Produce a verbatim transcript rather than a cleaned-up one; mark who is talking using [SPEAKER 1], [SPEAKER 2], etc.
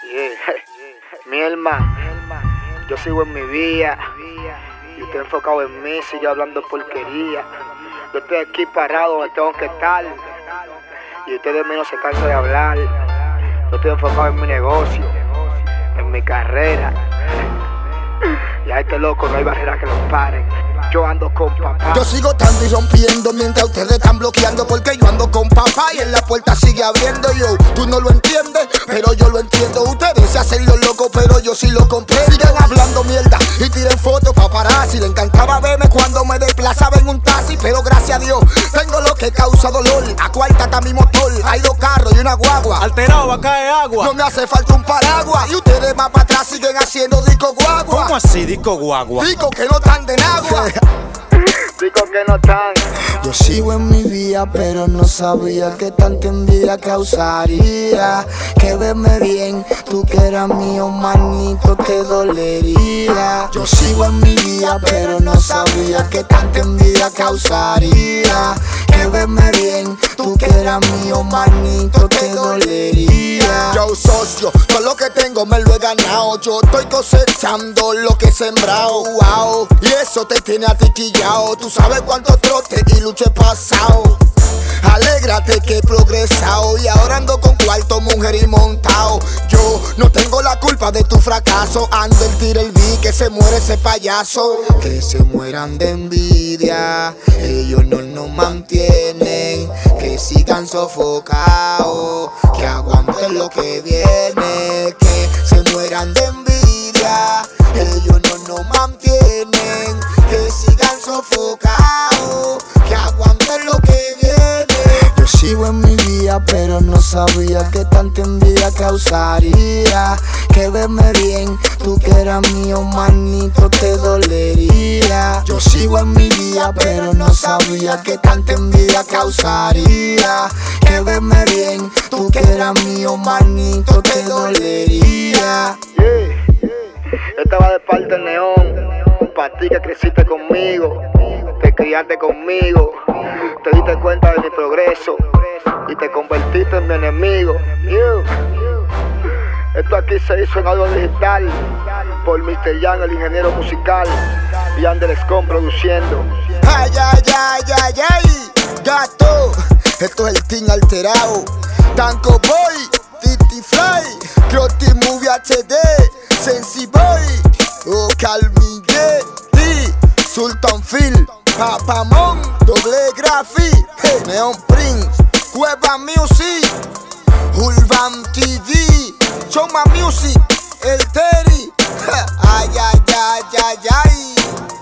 [SPEAKER 1] Yeah. Mi hermano, yo sigo en mi vía y usted enfocado en mí, sigue hablando porquería. Yo estoy aquí parado donde tengo que estar y ustedes menos se cansan de hablar. Yo estoy enfocado en mi negocio, en mi carrera. Y a este loco no hay barrera que los paren. Yo ando con papá.
[SPEAKER 2] Yo sigo tanto y rompiendo mientras ustedes están bloqueando, porque yo ando con papá y en la puerta sigue abriendo. Yo, tú no lo entiendes, pero yo lo entiendo. Ustedes se hacen los locos, pero yo sí lo comprendo. Sigan hablando mierda y tiren fotos paparazzi. Le encantaba verme cuando me desplazaba en un taxi, pero gracias a Dios tengo lo que causa dolor. A cuarta está mi motor, hay dos carros y una guagua.
[SPEAKER 3] Alterado va a caer agua.
[SPEAKER 2] No me hace falta un paraguas y ustedes más para atrás siguen haciendo disco guagua.
[SPEAKER 3] ¿Cómo así disco guagua?
[SPEAKER 2] Disco que no están de agua.
[SPEAKER 1] Digo que no están.
[SPEAKER 2] Yo sigo en mi vía, pero no sabía que tanta envidia causaría. Que verme bien, tú que eras mío, manito, te dolería. Yo sigo en mi vía, pero no sabía que tanta envidia causaría. Que verme bien, tú que eras mío, manito, te dolería. Yo socio, todo lo que tengo me lo he ganado. Yo estoy cosechando lo que he sembrado, wow. Y eso te tiene a ti quillao. Tú sabes cuánto trote y lucha he pasado. Alégrate que he progresado y ahora ando con cuarto, mujer y montao. Yo no tengo la culpa de tu fracaso. Ando el tira el vi que se muere ese payaso. Que se mueran de envidia, ellos no nos mantienen. Que sigan sofocados, que aguanten lo que viene. Que se mueran de envidia, ellos no nos mantienen. Que sigan sofocados, que aguanten lo que viene. Yo sigo en mi vía, pero no sabía que tanta envidia causaría. Que verme bien, tú que eras mío, manito, te dolería. Yo sigo en mi vía, pero no sabía que tanta envidia causaría. Que verme bien, tú que eras mío, manito, te dolería.
[SPEAKER 1] Yeah. Esta va de parte del Neón. Para ti que creciste conmigo, te criaste conmigo, te diste cuenta de mi progreso y te convertiste en mi enemigo. Esto aquí se hizo en audio digital por mister Jan, el ingeniero musical, y Anderscom produciendo.
[SPEAKER 2] Ay, ay, ay, ay, ay, gato, esto es el team alterado. Tanko Boy, Titi Fly, Croti Movie H D, Sensi Boy, oh, Calmiguel, T, Sultan Phil, Papamon, Doble Grafi, hey, Neon Prince, Cueva Music, Urban T V, Choma Music, El Terry, ay, ay, ay, ay, ay.